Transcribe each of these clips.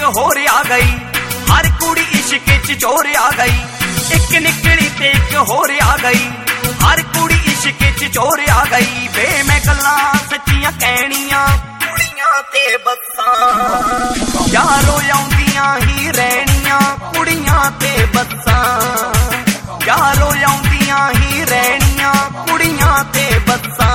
होर आ गई, हर कुड़ी इश्क च चोर आ गई। एक निकली ते एक होर आ गई, हर कुड़ी इश्क च चोर आ गई। वे मैं गल्लां सच्चियां कहनियां कुड़ियां ते बस्सां, यारो आउंदियां ही रहनियां कुड़ियां ते बस्सां, यारो आउंदियां ही रहनियां कुड़ियां ते बस्सां।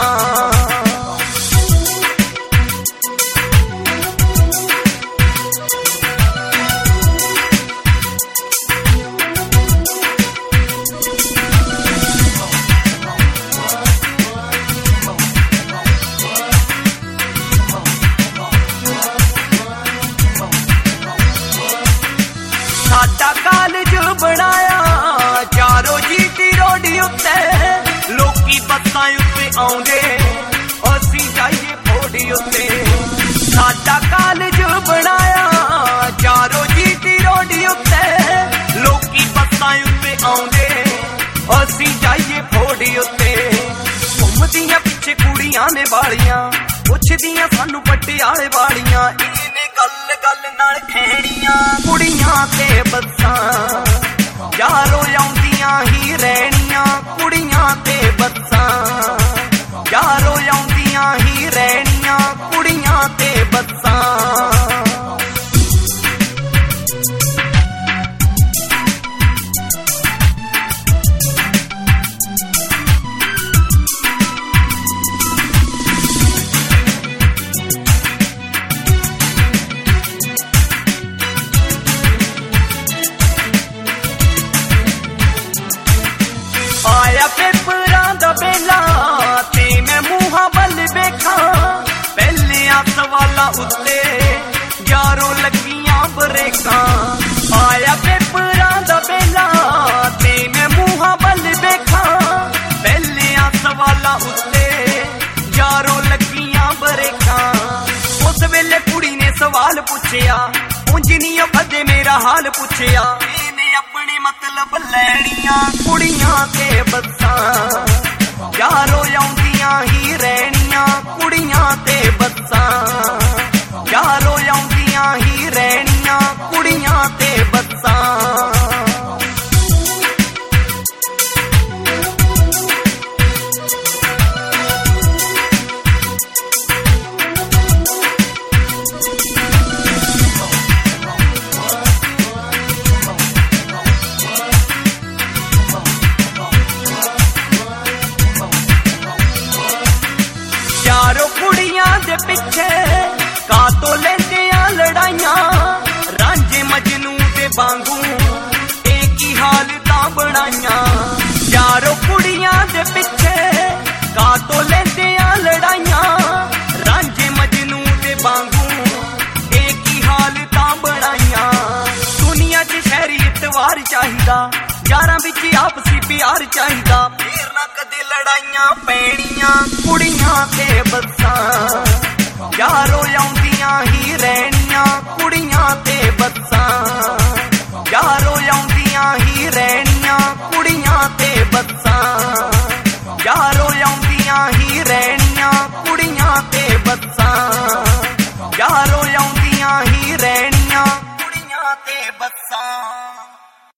साडा कालज बनाया चारो जीटी रोड उत्ते, लोकी बस्सां उत्ते आउंदे असीं जाइए फोड़ी उत्ते। साडा कालज बनाया चारो जीटी रोड उत्ते, लोकी बस्सां उत्ते आउंदे असीं जाइए फोड़ी उत्ते। घुमदियां पिछे कुड़ियां ने वालियां, पुछदियां सानू पटियाले वालियां, इने गल गल नाल खेड़ियां कुड़ियां ते बस्सां, यारो आउंदियां ही रहनियां कुड़ियां ते बस्सां, यारो आउंदियां ही रहनियां कुड़ियां ते बस्सां। आया पेपरां दा बेला ते मैं मूहां बल वेखां, पहलियां सवालां उत्ते यारो लगियां बरेकां। आया पेपरां दा बेला ते मैं मूहां बल वेखां, पहलियां सवालां उत्ते यारो लगियां बरेकां। उस वेले कुड़ी ने सवाल पुछया, उंज नी कदे मेरा हाल पुछया, अपने मतलब लैनियां कुड़ियां ते बस्सां, यारो आउंदियां ही रहनियां कुड़ियां ते बस्सां, यारो आउंदियां ही रहनियां कुड़ियां ते बस्सां। यारो कुड़ियां दे पिछे कातो लेंदियां लड़ाइयां, रांझे मजनू दे वांगू एक ही हालतां बनाइयां। यारो कुड़ियां दे पिछे कातो लेंदियां लड़ाइयां, रांझे मजनू दे वांगू एक ही हालतां बनाइयां। दुनिया च शहरी इतवार चाहिदा, यारां विच आपसी प्यार चाहिदा, फिर ना कदे लड़ाइयां पैणियां कुड़ियां ते बस्सां, यारो आउंदियां ही रहनियां कुड़ियां ते बस्सां, यारो आउंदियां ही रहनियां कुड़ियां ते बस्सां, यारो आउंदियां ही रहनियां कुड़ियां ते बस्सां, यारो आउंदियां ही रहनियां कुड़ियां ते बस्सां।